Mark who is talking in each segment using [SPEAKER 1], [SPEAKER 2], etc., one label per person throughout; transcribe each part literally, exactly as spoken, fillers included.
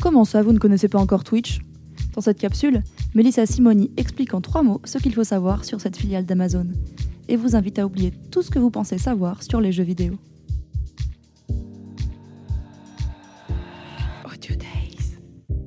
[SPEAKER 1] Comment ça, vous ne connaissez pas encore Twitch ? Dans cette capsule, Melissa Simoni explique en trois mots ce qu'il faut savoir sur cette filiale d'Amazon et vous invite à oublier tout ce que vous pensez savoir sur les jeux vidéo.
[SPEAKER 2] Audio Days.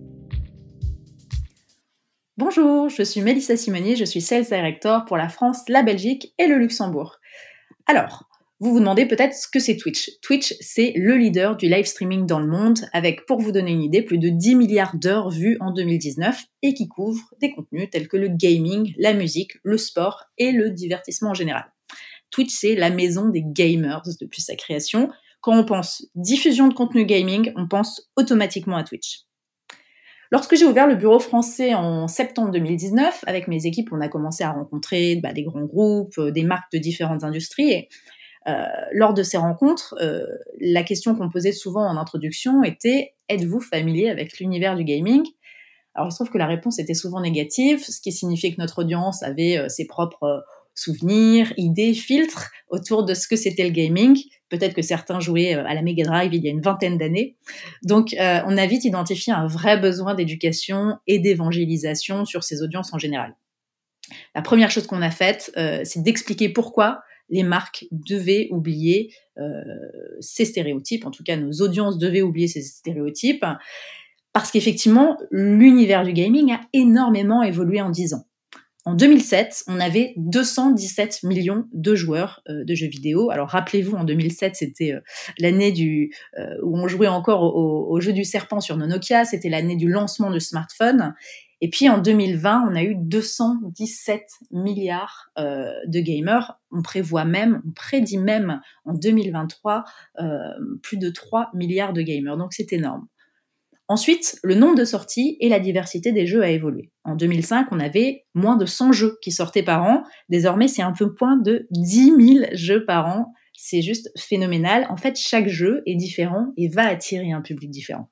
[SPEAKER 2] Bonjour, je suis Melissa Simoni, je suis Sales Director pour la France, la Belgique et le Luxembourg. Alors, vous vous demandez peut-être ce que c'est Twitch. Twitch, c'est le leader du live streaming dans le monde, avec, pour vous donner une idée, plus de dix milliards d'heures vues en deux mille dix-neuf et qui couvre des contenus tels que le gaming, la musique, le sport et le divertissement en général. Twitch, c'est la maison des gamers depuis sa création. Quand on pense diffusion de contenu gaming, on pense automatiquement à Twitch. Lorsque j'ai ouvert le bureau français en septembre deux mille dix-neuf, avec mes équipes, on a commencé à rencontrer bah, des grands groupes, euh, des marques de différentes industries. Et, euh, lors de ces rencontres, euh, la question qu'on posait souvent en introduction était « Êtes-vous familier avec l'univers du gaming ?» Alors il se trouve que la réponse était souvent négative, ce qui signifiait que notre audience avait euh, ses propres euh, souvenirs, idées, filtres autour de ce que c'était le gaming. Peut-être que certains jouaient à la Mega Drive il y a une vingtaine d'années. Donc, euh, on a vite identifié un vrai besoin d'éducation et d'évangélisation sur ces audiences en général. La première chose qu'on a faite, euh, c'est d'expliquer pourquoi les marques devaient oublier euh, ces stéréotypes. En tout cas, nos audiences devaient oublier ces stéréotypes. Parce qu'effectivement, l'univers du gaming a énormément évolué en dix ans. En deux mille sept, on avait deux cent dix-sept millions de joueurs euh, de jeux vidéo. Alors rappelez-vous, en deux mille sept, c'était euh, l'année du, euh, où on jouait encore au, au jeu du serpent sur nos Nokia, c'était l'année du lancement du smartphone. Et puis en deux mille vingt, on a eu deux cent dix-sept milliards euh, de gamers. On prévoit même, on prédit même en deux mille vingt-trois euh, plus de trois milliards de gamers. Donc c'est énorme. Ensuite, le nombre de sorties et la diversité des jeux a évolué. En deux mille cinq, on avait moins de cent jeux qui sortaient par an. Désormais, c'est un peu point de dix mille jeux par an. C'est juste phénoménal. En fait, chaque jeu est différent et va attirer un public différent.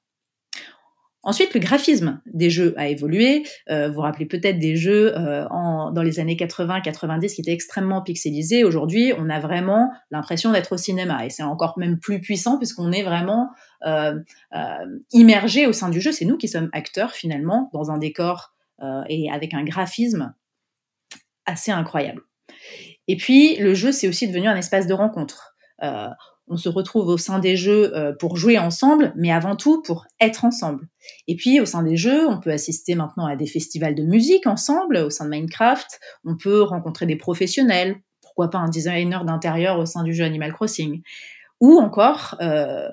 [SPEAKER 2] Ensuite, le graphisme des jeux a évolué. Euh, vous vous rappelez peut-être des jeux euh, en, dans les années quatre-vingts quatre-vingt-dix qui étaient extrêmement pixelisés. Aujourd'hui, on a vraiment l'impression d'être au cinéma. Et c'est encore même plus puissant puisqu'on est vraiment euh, euh, immergé au sein du jeu. C'est nous qui sommes acteurs, finalement, dans un décor euh, et avec un graphisme assez incroyable. Et puis, le jeu, c'est aussi devenu un espace de rencontre. Euh, On se retrouve au sein des jeux euh, pour jouer ensemble, mais avant tout pour être ensemble. Et puis, au sein des jeux, on peut assister maintenant à des festivals de musique ensemble, au sein de Minecraft. On peut rencontrer des professionnels, pourquoi pas un designer d'intérieur au sein du jeu Animal Crossing. Ou encore, euh,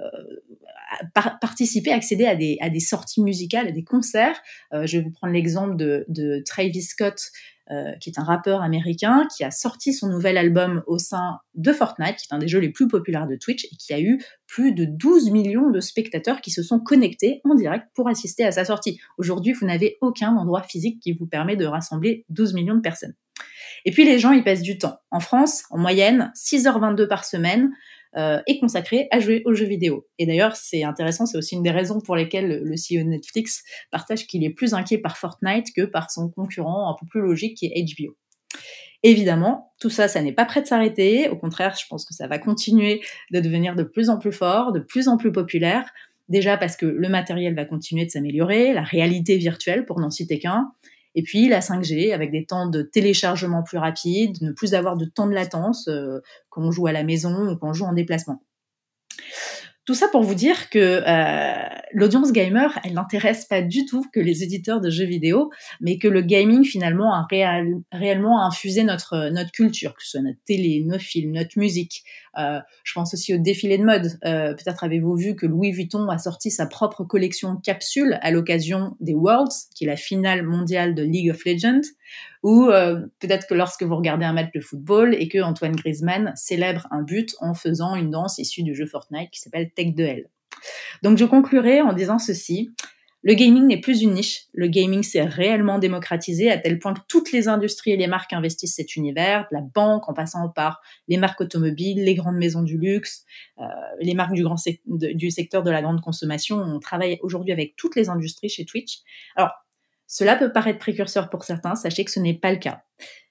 [SPEAKER 2] par- participer, accéder à des, à des sorties musicales, à des concerts. Euh, je vais vous prendre l'exemple de, de Travis Scott, Euh, qui est un rappeur américain, qui a sorti son nouvel album au sein de Fortnite, qui est un des jeux les plus populaires de Twitch, et qui a eu plus de douze millions de spectateurs qui se sont connectés en direct pour assister à sa sortie. Aujourd'hui, vous n'avez aucun endroit physique qui vous permet de rassembler douze millions de personnes. Et puis les gens, ils passent du temps. En France, en moyenne, six heures vingt-deux par semaine euh, est consacré à jouer aux jeux vidéo. Et d'ailleurs, c'est intéressant, c'est aussi une des raisons pour lesquelles le, le C E O de Netflix partage qu'il est plus inquiet par Fortnite que par son concurrent un peu plus logique qui est H B O. Évidemment, tout ça, ça n'est pas prêt de s'arrêter. Au contraire, je pense que ça va continuer de devenir de plus en plus fort, de plus en plus populaire. Déjà parce que le matériel va continuer de s'améliorer, la réalité virtuelle, pour n'en citer qu'un. Et puis la cinq G, avec des temps de téléchargement plus rapides, ne plus avoir de temps de latence euh, quand on joue à la maison ou quand on joue en déplacement. Tout ça pour vous dire que euh, l'audience gamer, elle n'intéresse pas du tout que les éditeurs de jeux vidéo, mais que le gaming, finalement, a réel, réellement infusé notre, notre culture, que ce soit notre télé, nos films, notre musique. Euh, je pense aussi au défilé de mode. Euh, peut-être avez-vous vu que Louis Vuitton a sorti sa propre collection capsule à l'occasion des Worlds, qui est la finale mondiale de League of Legends, ou euh, peut-être que lorsque vous regardez un match de football et que Antoine Griezmann célèbre un but en faisant une danse issue du jeu Fortnite qui s'appelle Tech deux L. Donc je conclurai en disant ceci: le gaming n'est plus une niche, le gaming s'est réellement démocratisé à tel point que toutes les industries et les marques investissent cet univers, de la banque en passant par les marques automobiles, les grandes maisons du luxe, euh, les marques du, grand sec- de, du secteur de la grande consommation. On travaille aujourd'hui avec toutes les industries chez Twitch. Alors, cela peut paraître précurseur pour certains, sachez que ce n'est pas le cas.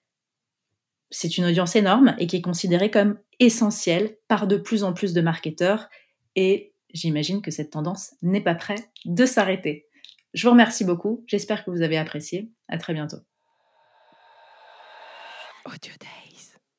[SPEAKER 2] C'est une audience énorme et qui est considérée comme essentielle par de plus en plus de marketeurs et j'imagine que cette tendance n'est pas prête de s'arrêter. Je vous remercie beaucoup. J'espère que vous avez apprécié. À très bientôt.
[SPEAKER 1] Audio Days.